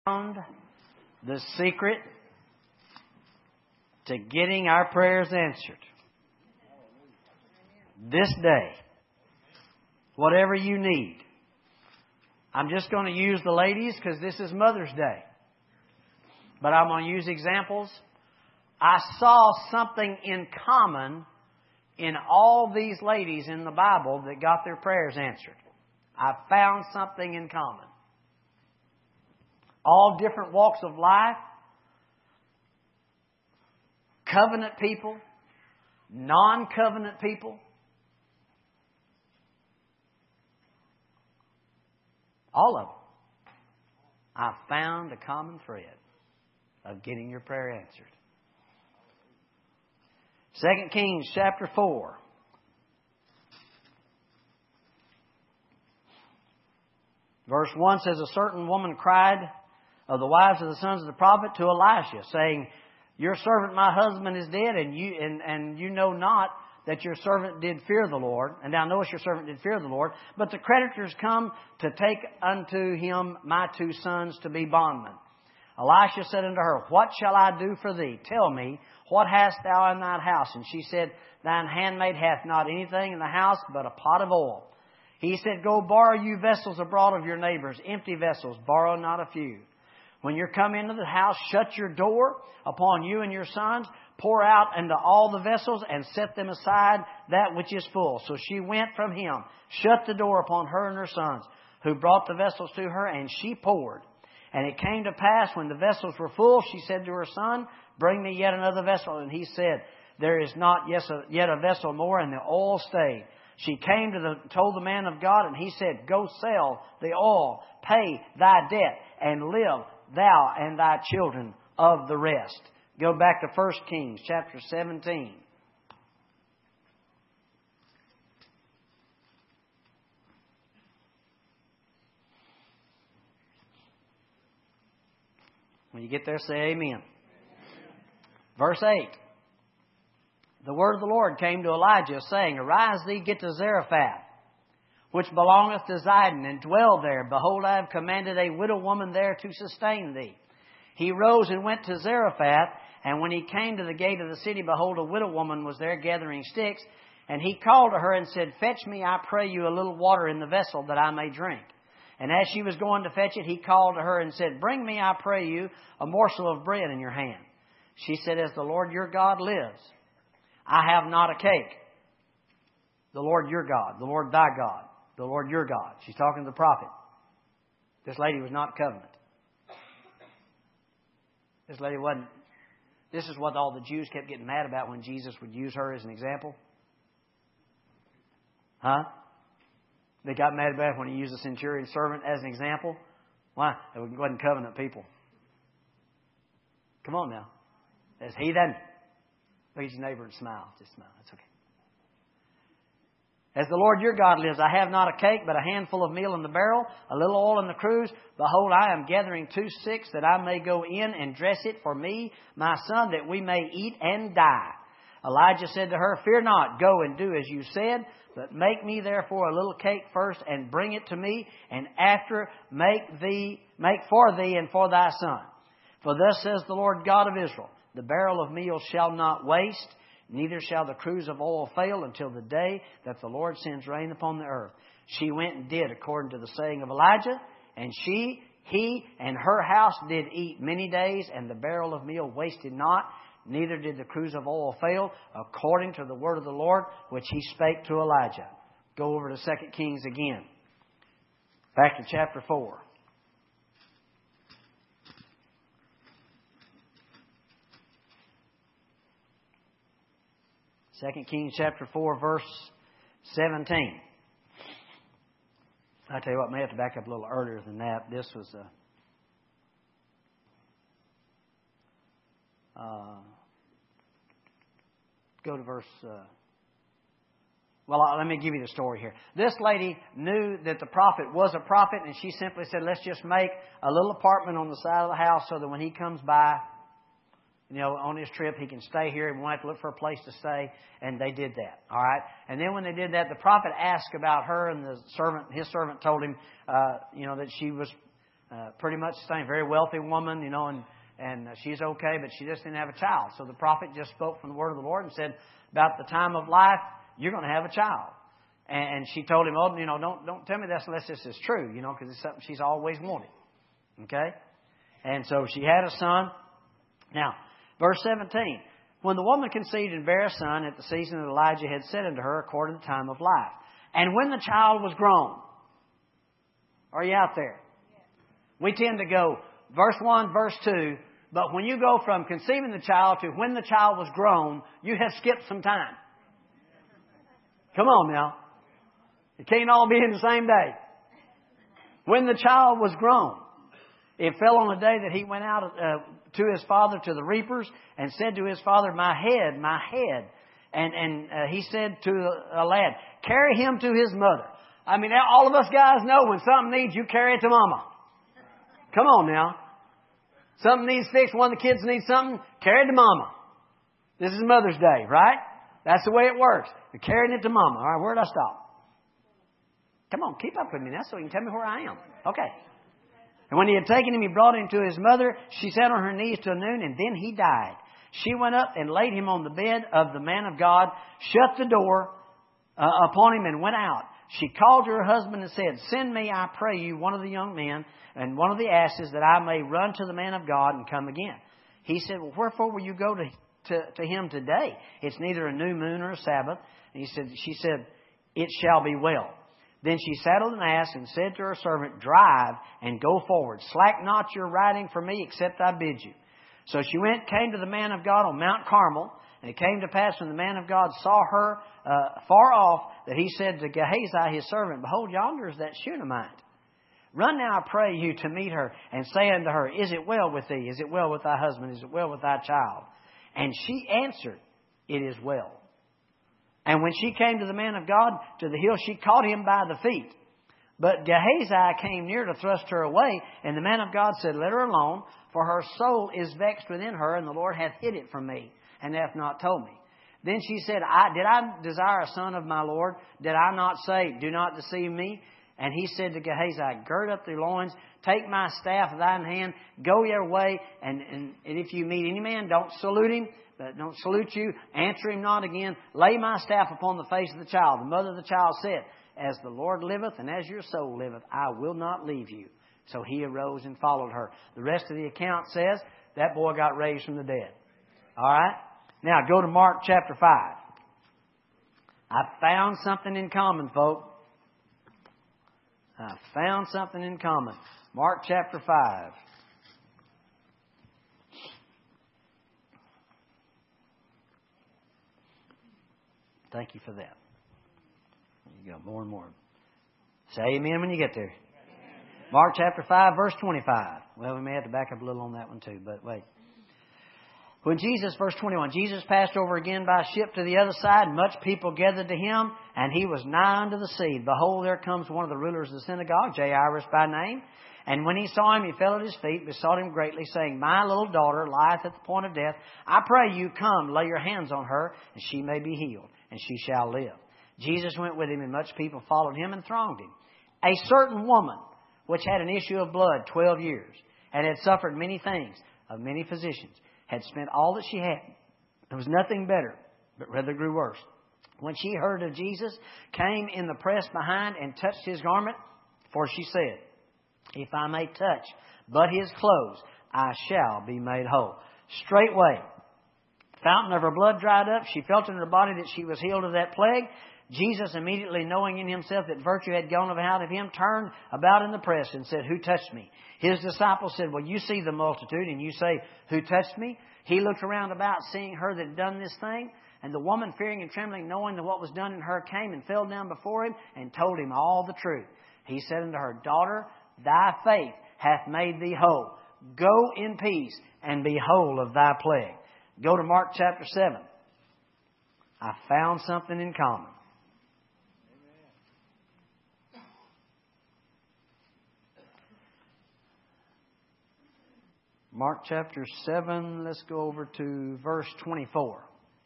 found the secret to getting our prayers answered. This day, whatever you need. I'm just going to use the ladies because this is Mother's Day. But I'm going to use examples. I saw something in common in all these ladies in the Bible that got their prayers answered. I found something in common. All different walks of life. Covenant people. Non-covenant people. All of them. I found a common thread of getting your prayer answered. 2 Kings chapter 4. Verse 1 says, a certain woman cried of the wives of the sons of the prophet to Elisha, saying, your servant my husband is dead, and you know not that your servant did fear the Lord. And thou knowest your servant did fear the Lord. But the creditors come to take unto him my 2 sons to be bondmen. Elisha said unto her, what shall I do for thee? Tell me, what hast thou in thine house? And she said, thine handmaid hath not anything in the house but a pot of oil. He said, go borrow you vessels abroad of your neighbors, empty vessels, borrow not a few. When you come into the house, shut your door upon you and your sons, pour out into all the vessels, and set them aside that which is full. So she went from him, shut the door upon her and her sons, who brought the vessels to her, and she poured. And it came to pass, when the vessels were full, she said to her son, bring me yet another vessel. And he said, there is not yet a vessel more, and the oil stayed. She came told the man of God, and he said, go sell the oil, pay thy debt, and live thou and thy children of the rest. Go back to 1 Kings chapter 17. When you get there, say amen. Verse 8. The word of the Lord came to Elijah, saying, arise thee, get to Zarephath, which belongeth to Zidon, and dwell there. Behold, I have commanded a widow woman there to sustain thee. He rose and went to Zarephath, and when he came to the gate of the city, behold, a widow woman was there gathering sticks. And he called to her and said, fetch me, I pray you, a little water in the vessel that I may drink. And as she was going to fetch it, he called to her and said, bring me, I pray you, a morsel of bread in your hand. She said, as the Lord your God lives, I have not a cake. The Lord your God, the Lord thy God, the Lord your God. She's talking to the prophet. This lady was not covenant. This lady wasn't. This is what all the Jews kept getting mad about when Jesus would use her as an example. Huh? They got mad about it when he used the centurion's servant as an example. Why? It wasn't covenant people. Come on now. As heathen. Look at your neighbor and smile. Just smile. It's okay. As the Lord your God lives, I have not a cake, but a handful of meal in the barrel, a little oil in the cruse. Behold, I am gathering 2 sticks, that I may go in and dress it for me, my son, that we may eat and die. Elijah said to her, fear not, go and do as you said, but make me therefore a little cake first, and bring it to me, and after make for thee and for thy son. For thus says the Lord God of Israel, the barrel of meal shall not waste, neither shall the cruse of oil fail until the day that the Lord sends rain upon the earth. She went and did according to the saying of Elijah, and he and her house did eat many days, and the barrel of meal wasted not, neither did the cruse of oil fail, according to the word of the Lord, which he spake to Elijah. Go over to 2 Kings again. Back to chapter 4. Second Kings chapter 4, verse 17. I tell you what, I may have to back up a little earlier than that. This was go to verse. Let me give you the story here. This lady knew that the prophet was a prophet, and she simply said, let's just make a little apartment on the side of the house so that when he comes by, on his trip, he can stay here. He won't have to look for a place to stay. And they did that. All right. And then when they did that, the prophet asked about her, and his servant told him, that she was pretty much the same. Very wealthy woman, and she's okay, but she just didn't have a child. So the prophet just spoke from the word of the Lord and said, about the time of life, you're going to have a child. And she told him, oh, don't tell me this unless this is true, because it's something she's always wanted. Okay? And so she had a son. Now, verse 17. When the woman conceived and bare a son at the season that Elijah had said unto her, according to the time of life. And when the child was grown. Are you out there? We tend to go verse 1, verse 2. But when you go from conceiving the child to when the child was grown, you have skipped some time. Come on now. It can't all be in the same day. When the child was grown. It fell on a day that he went out to his father to the reapers and said to his father, my head, my head. And he said to a lad, carry him to his mother. I mean, all of us guys know when something needs, you carry it to mama. Come on now. Something needs fixed, one of the kids needs something, carry it to mama. This is Mother's Day, right? That's the way it works. You're carrying it to mama. All right, where did I stop? Come on, keep up with me now so you can tell me where I am. Okay. And when he had taken him, he brought him to his mother. She sat on her knees till noon, and then he died. She went up and laid him on the bed of the man of God, shut the door upon him, and went out. She called to her husband and said, send me, I pray you, one of the young men and one of the asses, that I may run to the man of God and come again. He said, well, wherefore will you go to him today? It's neither a new moon or a Sabbath. And she said, it shall be well. Then she saddled an ass and said to her servant, drive and go forward. Slack not your riding for me, except I bid you. So she went, came to the man of God on Mount Carmel. And it came to pass when the man of God saw her far off, that he said to Gehazi his servant, behold, yonder is that Shunammite. Run now, I pray you, to meet her, and say unto her, is it well with thee? Is it well with thy husband? Is it well with thy child? And she answered, it is well. And when she came to the man of God to the hill, she caught him by the feet. But Gehazi came near to thrust her away, and the man of God said, let her alone, for her soul is vexed within her, and the Lord hath hid it from me, and hath not told me. Then she said, did I desire a son of my Lord? Did I not say, do not deceive me? And he said to Gehazi, gird up thy loins, take my staff of thine hand, go your way, and if you meet any man, don't salute him, don't salute you, answer him not again, lay my staff upon the face of the child. The mother of the child said, as the Lord liveth and as your soul liveth, I will not leave you. So he arose and followed her. The rest of the account says that boy got raised from the dead. All right? Now go to Mark chapter 5. I found something in common, folks. I found something in common. Mark chapter 5. Thank you for that. You go more and more. Say amen when you get there. Mark chapter 5, verse 25. Well, we may have to back up a little on that one too, but wait. When Jesus, verse 21, Jesus passed over again by ship to the other side, and much people gathered to him, and he was nigh unto the sea. Behold, there comes one of the rulers of the synagogue, Jairus by name. And when he saw him, he fell at his feet, besought him greatly, saying, my little daughter lieth at the point of death. I pray you, come, lay your hands on her, and she may be healed, and she shall live. Jesus went with him, and much people followed him and thronged him. A certain woman, which had an issue of blood 12 years, and had suffered many things of many physicians, had spent all that she had. There was nothing better, but rather grew worse. When she heard of Jesus, came in the press behind and touched his garment, for she said, if I may touch but his clothes, I shall be made whole. Straightway, fountain of her blood dried up. She felt in her body that she was healed of that plague. Jesus, immediately knowing in himself that virtue had gone out of him, turned about in the press and said, who touched me? His disciples said, well, you see the multitude, and you say, who touched me? He looked around about, seeing her that had done this thing. And the woman, fearing and trembling, knowing that what was done in her, came and fell down before him and told him all the truth. He said unto her, daughter, thy faith hath made thee whole. Go in peace and be whole of thy plague. Go to Mark chapter 7. I found something in common. Mark chapter 7, let's go over to verse 24.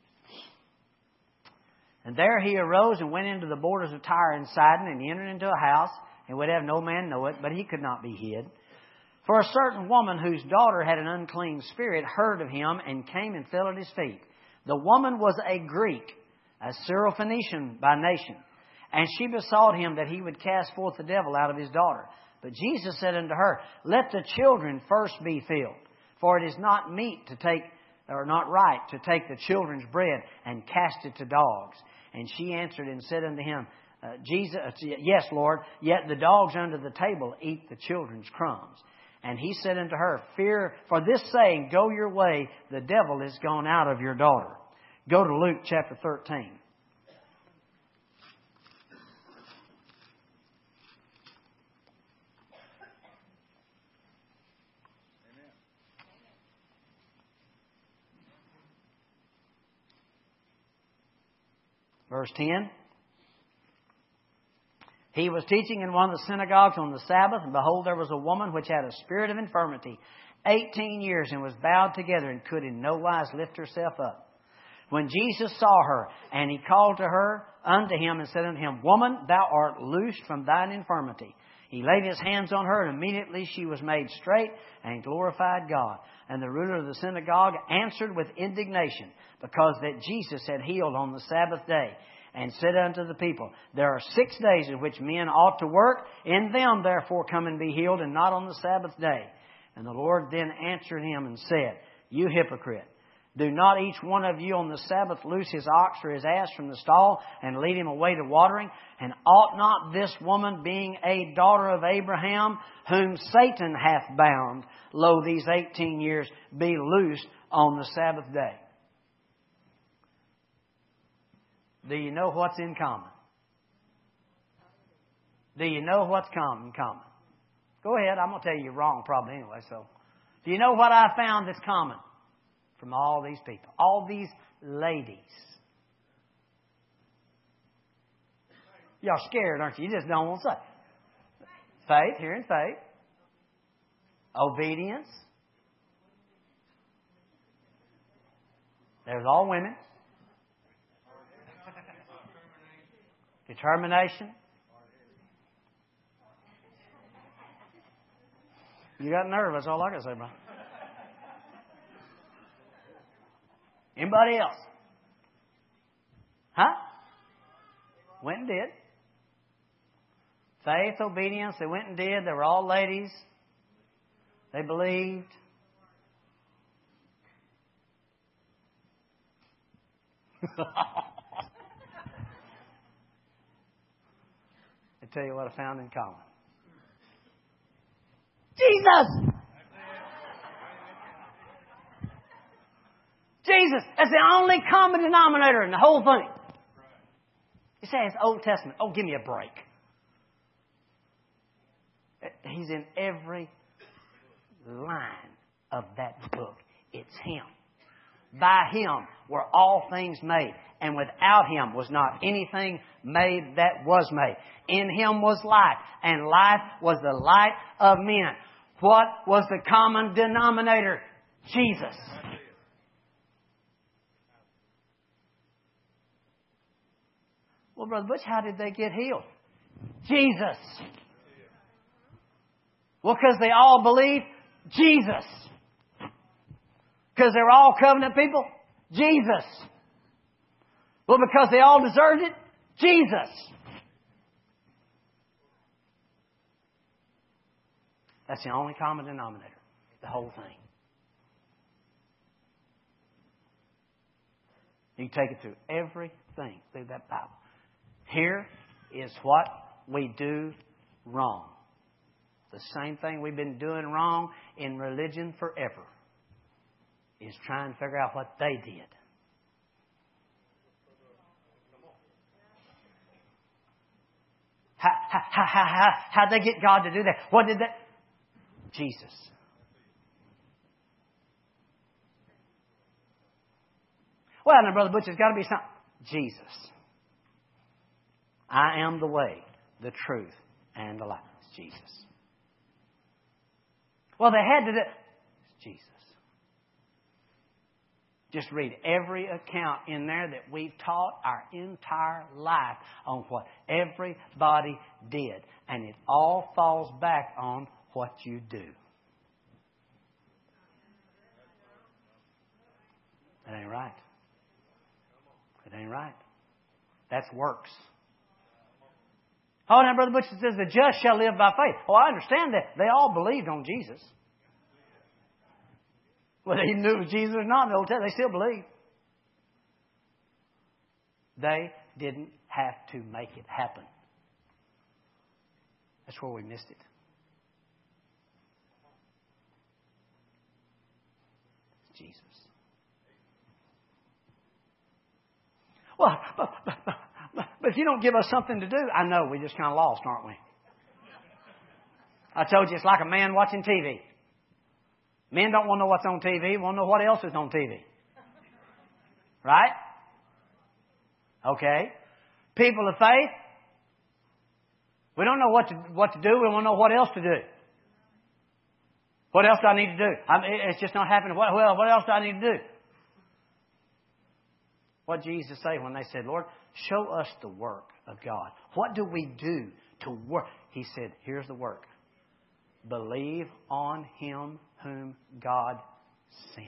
And there he arose and went into the borders of Tyre and Sidon, and he entered into a house, and would have no man know it, but he could not be hid. For a certain woman whose daughter had an unclean spirit heard of him and came and fell at his feet. The woman was a Greek, a Syrophoenician by nation. And she besought him that he would cast forth the devil out of his daughter. But Jesus said unto her, Let the children first be filled, for it is not meet to take, or not right, to take the children's bread and cast it to dogs. And she answered and said unto him, Yes, Lord, yet the dogs under the table eat the children's crumbs. And he said unto her, Fear for this saying, go your way, the devil is gone out of your daughter. Go to Luke chapter 13. Verse 10. He was teaching in one of the synagogues on the Sabbath, and behold, there was a woman which had a spirit of infirmity 18 years, and was bowed together, and could in no wise lift herself up. When Jesus saw her, and he called to her unto him, and said unto him, Woman, thou art loosed from thine infirmity. He laid his hands on her, and immediately she was made straight, and glorified God. And the ruler of the synagogue answered with indignation, because that Jesus had healed on the Sabbath day, and said unto the people, There are 6 days in which men ought to work. In them therefore come and be healed, and not on the Sabbath day. And the Lord then answered him and said, You hypocrite, do not each one of you on the Sabbath loose his ox or his ass from the stall, and lead him away to watering? And ought not this woman, being a daughter of Abraham, whom Satan hath bound, lo, these 18 years, be loosed on the Sabbath day? Do you know what's in common? Do you know what's in common? Go ahead. I'm going to tell you you're wrong probably anyway. So, do you know what I found that's common from all these people? All these ladies. Y'all scared, aren't you? You just don't want to say. Faith, hearing faith. Obedience. There's all women. Determination. You got nervous. That's all I can say about it. Anybody else? Huh? Went and did. Faith, obedience. They went and did. They were all ladies. They believed. I tell you what I found in common. Jesus! Jesus! That's the only common denominator in the whole thing. You say it's Old Testament. Oh, give me a break. He's in every line of that book. It's Him. By Him were all things made, and without Him was not anything made that was made. In Him was life, and life was the light of men. What was the common denominator? Jesus. Well, Brother Butch, how did they get healed? Jesus. Well, because they all believed Jesus. Because they were all covenant people? Jesus. Well, because they all deserved it? Jesus. That's the only common denominator. The whole thing. You take it through everything through that Bible. Here is what we do wrong. The same thing we've been doing wrong in religion forever is trying to figure out what they did. How'd they get God to do that? What did that? Jesus. Well, now, Brother Butch, there's got to be something. Jesus. I am the way, the truth, and the life. It's Jesus. Well, they had to do... It's Jesus. Just read every account in there that we've taught our entire life on what everybody did. And it all falls back on what you do. ain't right. That's works. Oh, now Brother Butch says the just shall live by faith. Oh, I understand that. They all believed on Jesus. Whether they knew it was Jesus or not in the Old Testament, they still believed. They didn't have to make it happen. That's where we missed it. It's Jesus. Well, but if you don't give us something to do, I know we're just kind of lost, aren't we? I told you it's like a man watching TV. Men don't want to know what's on TV. They want to know what else is on TV. Right? Okay. People of faith, we don't know what to do. We want to know what else to do. What else do I need to do? It's just not happening. Well, what else do I need to do? What did Jesus say when they said, Lord, show us the work of God. What do we do to work? He said, here's the work. Believe on Him whom God sent.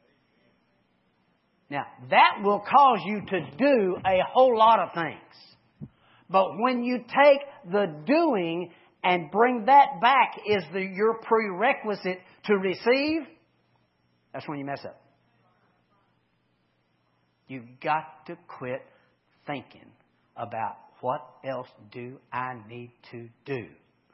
Now, that will cause you to do a whole lot of things. But when you take the doing and bring that back is your prerequisite to receive, that's when you mess up. You've got to quit thinking about what else do I need to do.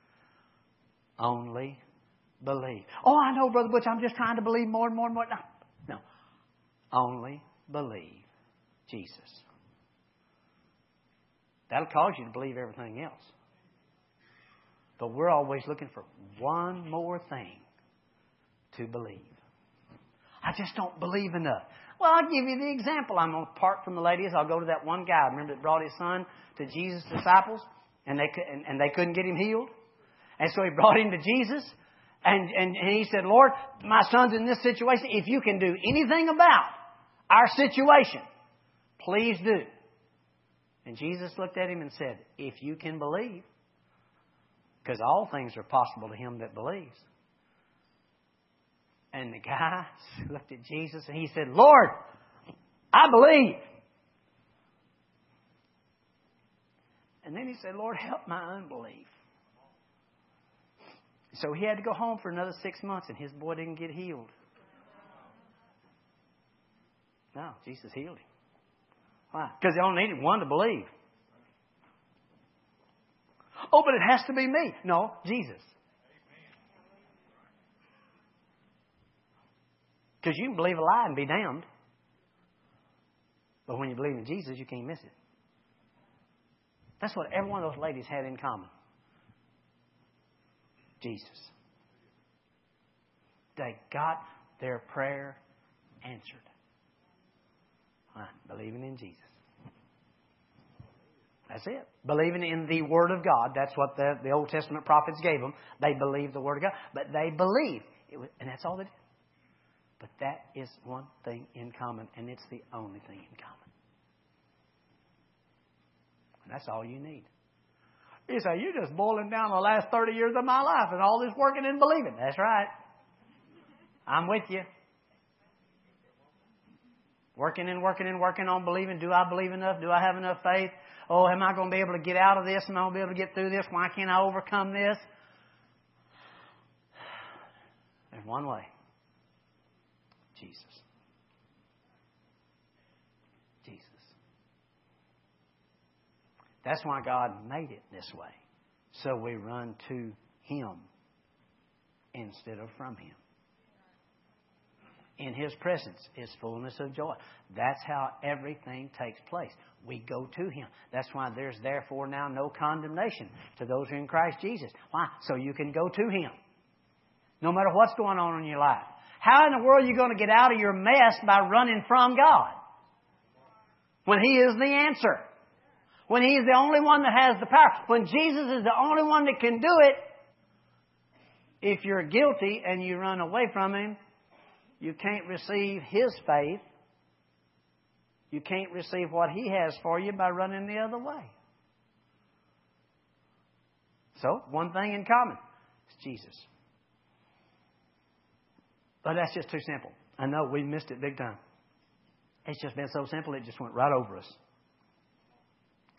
Only believe. Oh, I know, Brother Butch, I'm just trying to believe more and more and more. No. Only believe Jesus. That'll cause you to believe everything else. But we're always looking for one more thing to believe. I just don't believe enough. Well, I'll give you the example. I'm going to part from the ladies. I'll go to that one guy. Remember that brought his son to Jesus' disciples? And they couldn't get him healed? And so he brought him to Jesus. And he said, Lord, my son's in this situation. If you can do anything about our situation, please do. And Jesus looked at him and said, if you can believe, because all things are possible to him that believes. And the guy looked at Jesus and he said, Lord, I believe. And then he said, Lord, help my unbelief. So he had to go home for another 6 months and his boy didn't get healed. No, Jesus healed him. Why? Because he only needed one to believe. Oh, but it has to be me. No, Jesus. Because you can believe a lie and be damned. But when you believe in Jesus, you can't miss it. That's what every one of those ladies had in common. Jesus. They got their prayer answered. Believing in Jesus. That's it. Believing in the Word of God. That's what the Old Testament prophets gave them. They believed the Word of God. But they believed. And that's all they did. But that is one thing in common. And it's the only thing in common. And that's all you need. You say, you're just boiling down the last 30 years of my life and all this working and believing. That's right. I'm with you. Working and working and working on believing. Do I believe enough? Do I have enough faith? Oh, am I going to be able to get out of this? Am I going to be able to get through this? Why can't I overcome this? There's one way. Jesus. Jesus. That's why God made it this way. So we run to Him instead of from Him. In His presence is fullness of joy. That's how everything takes place. We go to Him. That's why there's therefore now no condemnation to those who are in Christ Jesus. Why? So you can go to Him. No matter what's going on in your life. How in the world are you going to get out of your mess by running from God? When He is the answer. When He is the only one that has the power. When Jesus is the only one that can do it. If you're guilty and you run away from Him, you can't receive His faith. You can't receive what He has for you by running the other way. So, one thing in common. It's Jesus. But that's just too simple. I know we missed it big time. It's just been so simple, it just went right over us.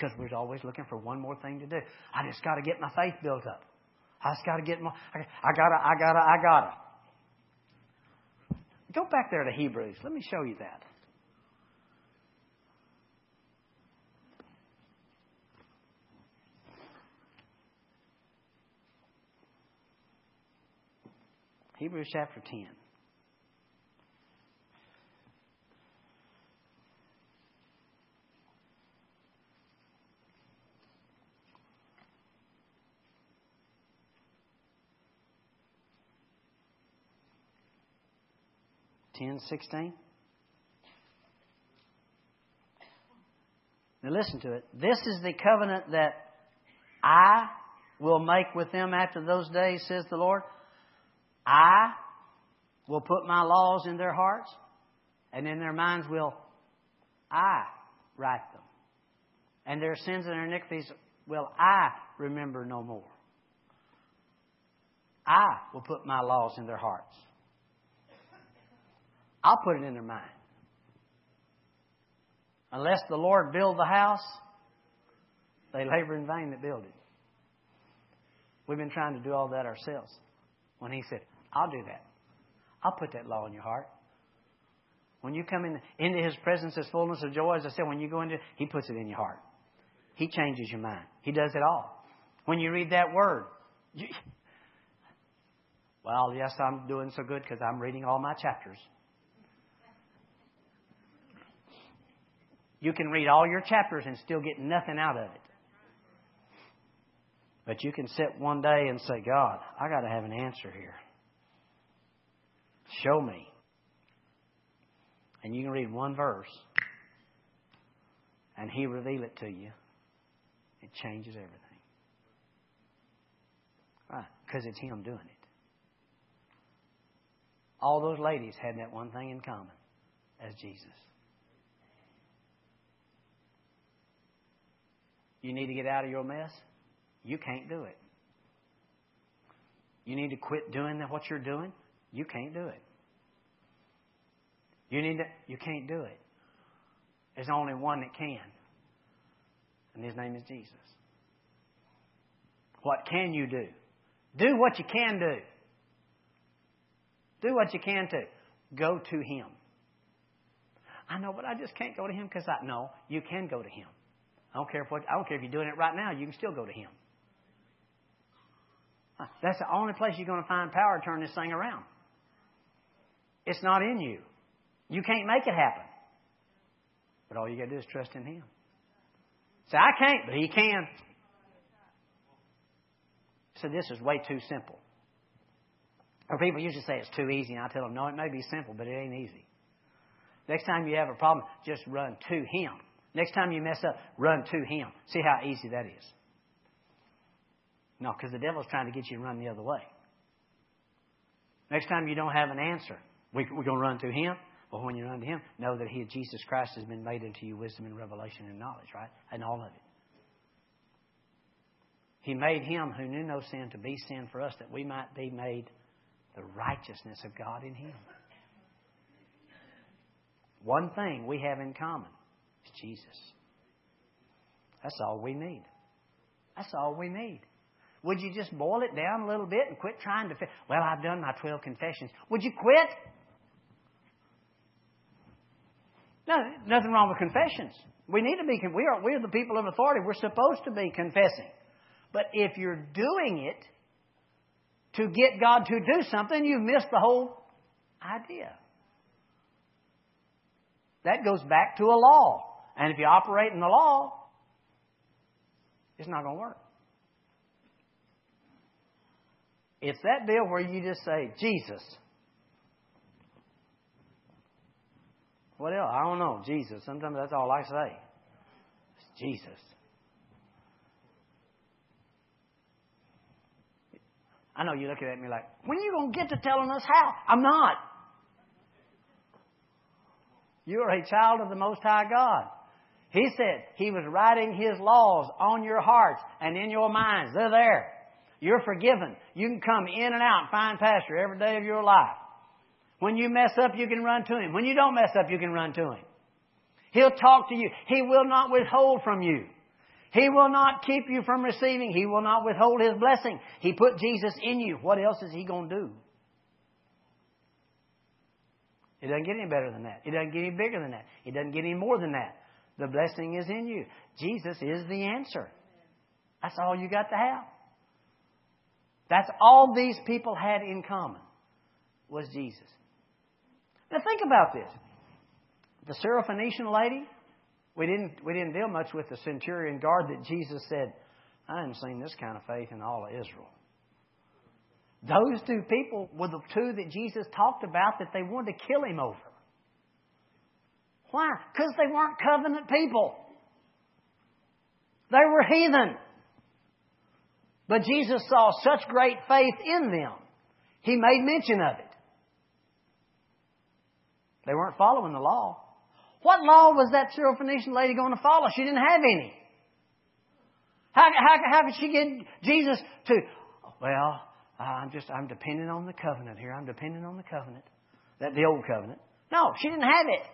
Because we're always looking for one more thing to do. I just got to get my faith built up. I just got to get more. I gotta. Go back there to Hebrews. Let me show you that. Hebrews chapter 10. Ten 16. Now listen to it. This is the covenant that I will make with them after those days, says the Lord. I will put my laws in their hearts, and in their minds will I write them. And their sins and their iniquities will I remember no more. I will put my laws in their hearts. I'll put it in their mind. Unless the Lord build the house, they labor in vain that build it. We've been trying to do all that ourselves. When He said, I'll do that. I'll put that law in your heart. When you come into His presence as fullness of joy, as I said, when you go into it, He puts it in your heart. He changes your mind. He does it all. When you read that word, well, yes, I'm doing so good because I'm reading all my chapters. You can read all your chapters and still get nothing out of it. But you can sit one day and say, God, I got to have an answer here. Show me. And you can read one verse and He reveal it to you. It changes everything. Why? Because it's Him doing it. All those ladies had that one thing in common as Jesus. You need to get out of your mess? You can't do it. You need to quit doing what you're doing? You can't do it. You can't do it. There's only one that can. And His name is Jesus. What can you do? Do what you can do. Do what you can do. Go to Him. I know, but I just can't go to Him because No, you can go to Him. I don't care if you're doing it right now. You can still go to Him. That's the only place you're going to find power to turn this thing around. It's not in you. You can't make it happen. But all you got to do is trust in Him. Say, I can't, but He can. So this is way too simple. Or people usually say it's too easy, and I tell them, no, it may be simple, but it ain't easy. Next time you have a problem, just run to Him. Next time you mess up, run to Him. See how easy that is. No, because the devil's trying to get you to run the other way. Next time you don't have an answer, we're going to run to Him. Well, when you run to Him, know that Jesus Christ has been made into you wisdom and revelation and knowledge, right? And all of it. He made Him who knew no sin to be sin for us, that we might be made the righteousness of God in Him. One thing we have in common is Jesus. That's all we need. That's all we need. Would you just boil it down a little bit and quit trying to... Well, I've done my 12 confessions. Would you quit? No, nothing wrong with confessions. We need to be... We are the people of authority. We're supposed to be confessing. But if you're doing it to get God to do something, you've missed the whole idea. That goes back to a law. And if you operate in the law, it's not going to work. It's that deal where you just say, Jesus. What else? I don't know. Jesus. Sometimes that's all I say. It's Jesus. I know you're looking at me like, when are you going to get to telling us how? I'm not. You are a child of the Most High God. He said He was writing His laws on your hearts and in your minds. They're there. You're forgiven. You can come in and out and find pasture every day of your life. When you mess up, you can run to Him. When you don't mess up, you can run to Him. He'll talk to you. He will not withhold from you. He will not keep you from receiving. He will not withhold His blessing. He put Jesus in you. What else is He going to do? It doesn't get any better than that. It doesn't get any bigger than that. It doesn't get any more than that. The blessing is in you. Jesus is the answer. That's all you got to have. That's all these people had in common, was Jesus. Now think about this. The Syrophoenician lady, we didn't deal much with the centurion guard that Jesus said, I haven't seen this kind of faith in all of Israel. Those two people were the two that Jesus talked about that they wanted to kill Him over. Why? Because they weren't covenant people. They were heathen. But Jesus saw such great faith in them, He made mention of it. They weren't following the law. What law was that Syrophoenician lady going to follow? She didn't have any. How could she get Jesus to, well, I'm dependent on the covenant here. I'm dependent on the covenant. The old covenant. No, she didn't have it.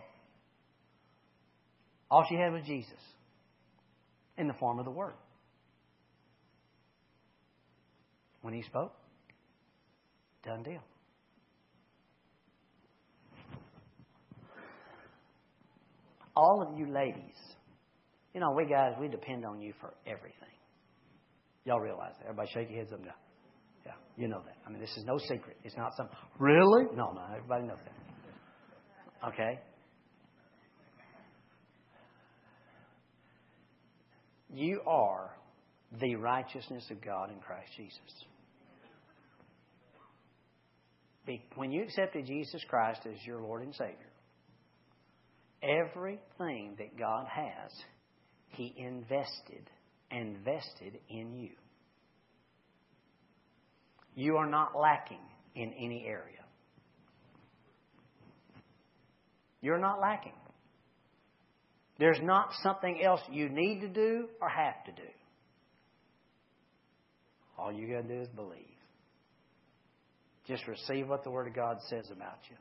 All she had was Jesus in the form of the Word. When He spoke, done deal. All of you ladies, you know, we guys, we depend on you for everything. Y'all realize that. Everybody shake your heads up and down. Yeah, you know that. I mean, this is no secret. It's not some, really? No, everybody knows that. Okay? You are the righteousness of God in Christ Jesus. When you accepted Jesus Christ as your Lord and Savior, everything that God has, He invested in you. You are not lacking in any area. You're not lacking. There's not something else you need to do or have to do. All you got to do is believe. Just receive what the Word of God says about you.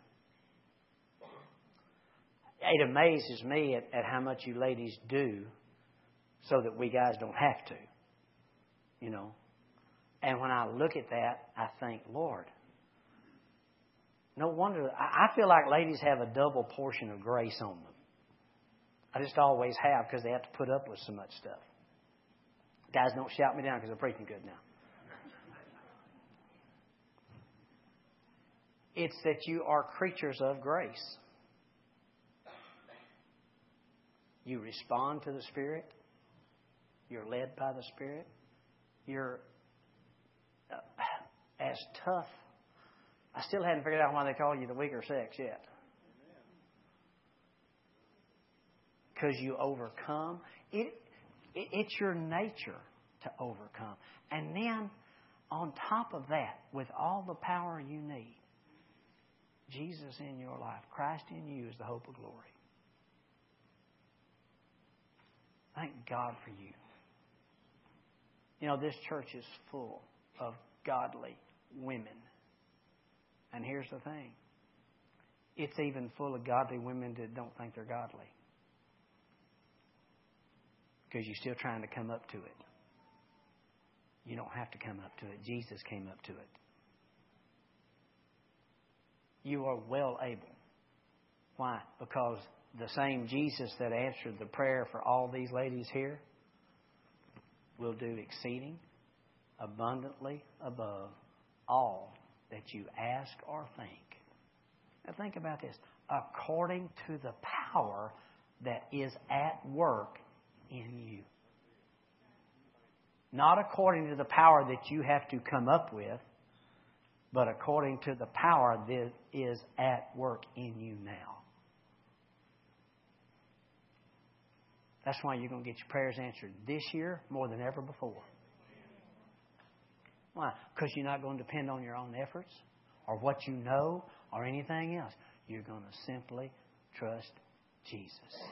It amazes me at how much you ladies do so that we guys don't have to. You know. And when I look at that, I think, Lord, no wonder. I feel like ladies have a double portion of grace on them. I just always have because they have to put up with so much stuff. Guys, don't shout me down because I'm preaching good now. It's that you are creatures of grace. You respond to the Spirit. You're led by the Spirit. You're as tough. I still hadn't figured out why they call you the weaker sex yet. Because you overcome. It's your nature to overcome. And then, on top of that, with all the power you need, Jesus in your life, Christ in you is the hope of glory. Thank God for you. You know, this church is full of godly women. And here's the thing. It's even full of godly women that don't think they're godly. Because you're still trying to come up to it. You don't have to come up to it. Jesus came up to it. You are well able. Why? Because the same Jesus that answered the prayer for all these ladies here will do exceeding abundantly above all that you ask or think. Now think about this. According to the power that is at work in you. Not according to the power that you have to come up with, but according to the power that is at work in you now. That's why you're going to get your prayers answered this year more than ever before. Why? Because you're not going to depend on your own efforts or what you know or anything else. You're going to simply trust Jesus.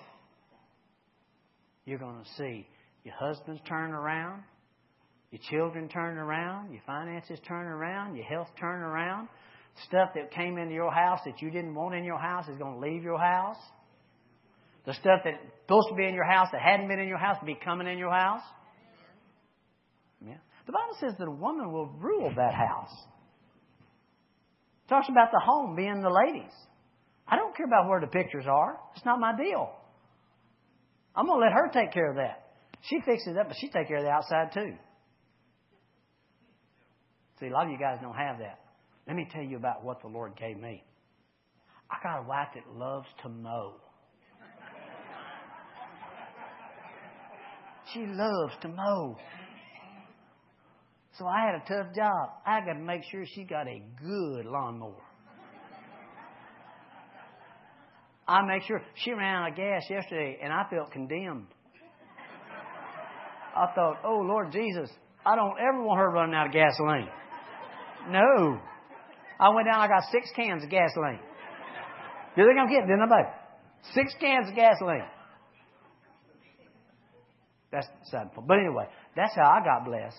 You're going to see your husbands turn around, your children turn around, your finances turn around, your health turn around. Stuff that came into your house that you didn't want in your house is going to leave your house. The stuff that's supposed to be in your house that hadn't been in your house to be coming in your house. Yeah. The Bible says that a woman will rule that house. It talks about the home being the ladies. I don't care about where the pictures are. It's not my deal. I'm going to let her take care of that. She fixes it up, but she takes care of the outside too. See, a lot of you guys don't have that. Let me tell you about what the Lord gave me. I got a wife that loves to mow. She loves to mow. So I had a tough job. I got to make sure she got a good lawnmower. I make sure. She ran out of gas yesterday, and I felt condemned. I thought, oh, Lord Jesus, I don't ever want her running out of gasoline. No. I went down, I got 6 cans of gasoline. You think I'm kidding? Didn't I? 6 cans of gasoline. That's sad. But anyway, that's how I got blessed.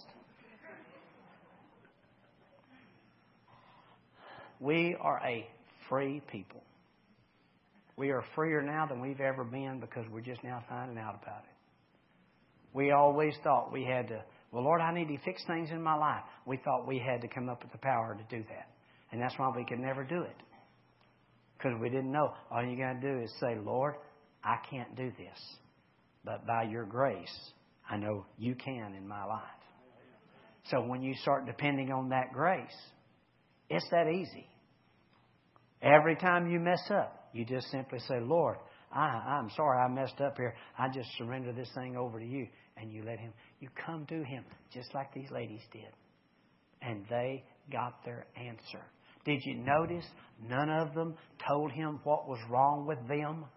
We are a free people. We are freer now than we've ever been because we're just now finding out about it. We always thought we had to, well, Lord, I need to fix things in my life. We thought we had to come up with the power to do that. And that's why we could never do it. Because we didn't know. All you got to do is say, Lord, I can't do this. But by your grace, I know you can in my life. So when you start depending on that grace, it's that easy. Every time you mess up, you just simply say, Lord, I'm sorry I messed up here. I just surrender this thing over to you. And you let Him, you come to Him just like these ladies did. And they got their answer. Did you notice none of them told Him what was wrong with them?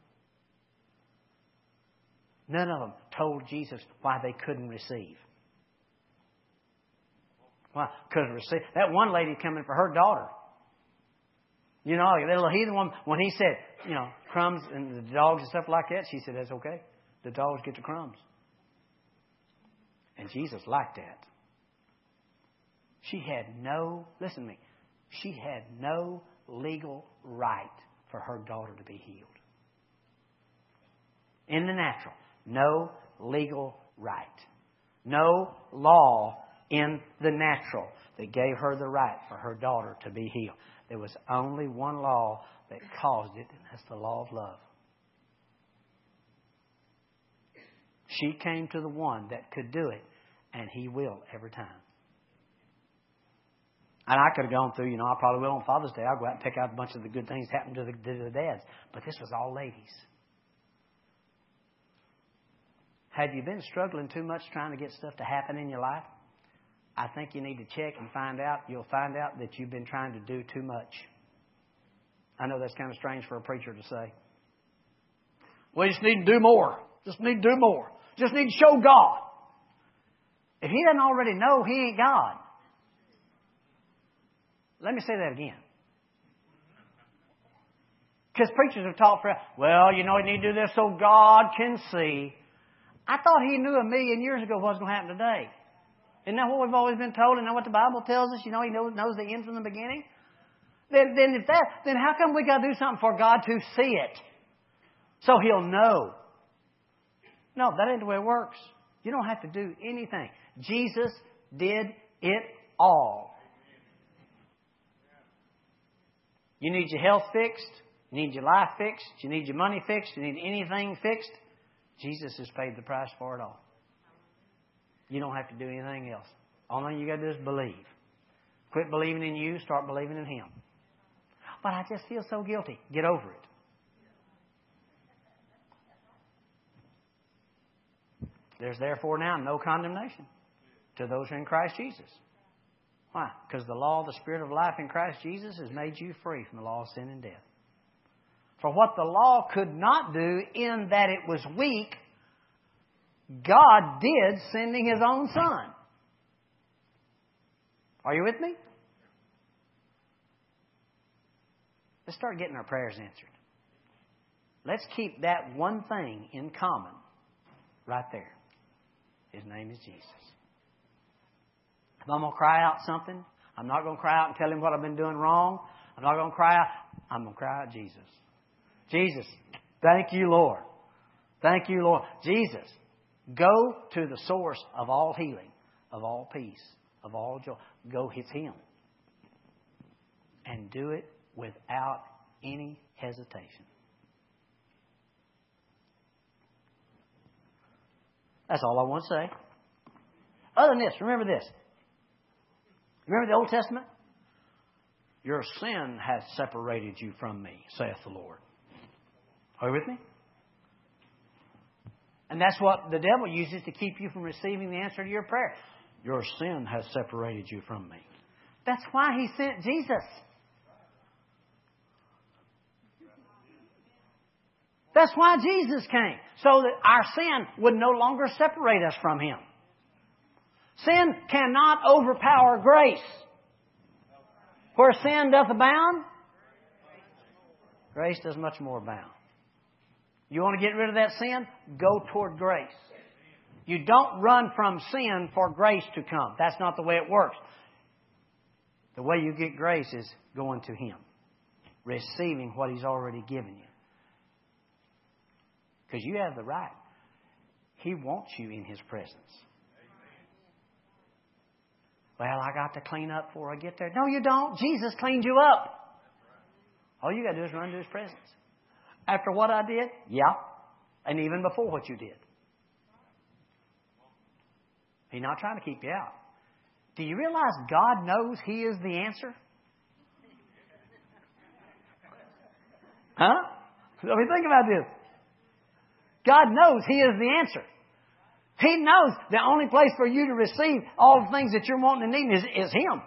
None of them told Jesus why they couldn't receive. Why? Because that one lady coming for her daughter. You know, that little heathen woman, when he said, you know, crumbs and the dogs and stuff like that, she said, that's okay. The dogs get the crumbs. And Jesus liked that. She had listen to me, she had no legal right for her daughter to be healed. In the natural, no legal right. No law in the natural that gave her the right for her daughter to be healed. There was only one law that caused it, and that's the law of love. She came to the one that could do it, and He will every time. And I could have gone through, I probably will on Father's Day. I'll go out and pick out a bunch of the good things that happened to the dads. But this was all ladies. Have you been struggling too much trying to get stuff to happen in your life? I think you need to check and find out. You'll find out that you've been trying to do too much. I know that's kind of strange for a preacher to say. We just need to do more. Just need to do more. Just need to show God. If He doesn't already know, He ain't God. Let me say that again. Because preachers have taught well, you need to do this so God can see. I thought He knew 1,000,000 years ago what's going to happen today. Isn't that what we've always been told? Isn't that what the Bible tells us? He knows the end from the beginning. Then how come we got to do something for God to see it? So He'll know. No, that ain't the way it works. You don't have to do anything. Jesus did it all. You need your health fixed. You need your life fixed. You need your money fixed. You need anything fixed. Jesus has paid the price for it all. You don't have to do anything else. All you got to do is believe. Quit believing in you. Start believing in Him. But I just feel so guilty. Get over it. There's therefore now no condemnation to those who are in Christ Jesus. Why? Because the law of the Spirit of life in Christ Jesus has made you free from the law of sin and death. For what the law could not do in that it was weak, God did, sending His own Son. Are you with me? Let's start getting our prayers answered. Let's keep that one thing in common right there. His name is Jesus. If I'm going to cry out something, I'm not going to cry out and tell Him what I've been doing wrong. I'm not going to cry out. I'm going to cry out Jesus. Jesus, thank you, Lord. Thank you, Lord. Jesus, go to the source of all healing, of all peace, of all joy. Go, it's Him. And do it without any hesitation. That's all I want to say. Other than this, remember this. Remember the Old Testament? Your sin has separated you from me, saith the Lord. Are you with me? And that's what the devil uses to keep you from receiving the answer to your prayer. Your sin has separated you from me. That's why He sent Jesus. That's why Jesus came. So that our sin would no longer separate us from Him. Sin cannot overpower grace. Where sin doth abound, grace does much more abound. You want to get rid of that sin? Go toward grace. You don't run from sin for grace to come. That's not the way it works. The way you get grace is going to Him. Receiving what He's already given you. Because you have the right. He wants you in His presence. Well, I got to clean up before I get there. No, you don't. Jesus cleaned you up. All you got to do is run to His presence. After what I did? Yeah. And even before what you did. He's not trying to keep you out. Do you realize God knows He is the answer? Huh? I mean, think about this. God knows He is the answer. He knows the only place for you to receive all the things that you're wanting and needing is Him.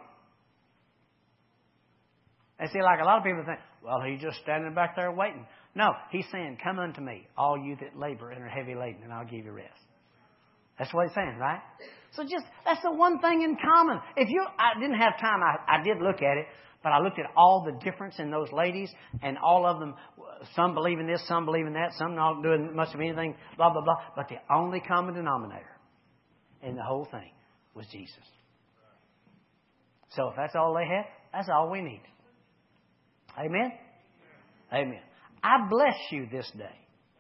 And see, like a lot of people think, well, He's just standing back there waiting. No, He's saying, come unto me, all you that labor and are heavy laden, and I'll give you rest. That's what He's saying, right? So that's the one thing in common. I didn't have time, I did look at it, but I looked at all the difference in those ladies, and all of them, some believe in this, some believe in that, some not doing much of anything, blah, blah, blah. But the only common denominator in the whole thing was Jesus. So if that's all they had, that's all we need. Amen? Amen. I bless you this day.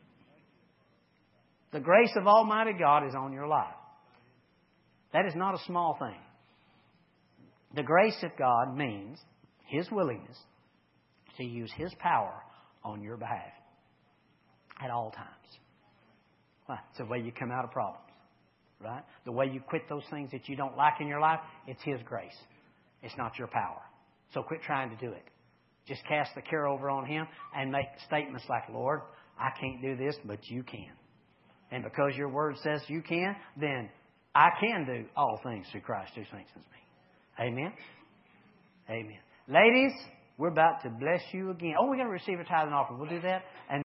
The grace of Almighty God is on your life. That is not a small thing. The grace of God means His willingness to use His power on your behalf at all times. Well, it's the way you come out of problems, right? The way you quit those things that you don't like in your life, it's His grace. It's not your power. So quit trying to do it. Just cast the care over on Him and make statements like, Lord, I can't do this, but You can. And because Your Word says You can, then I can do all things through Christ who strengthens me. Amen? Amen. Ladies, we're about to bless you again. Oh, we're going to receive a tithe and offering. We'll do that. And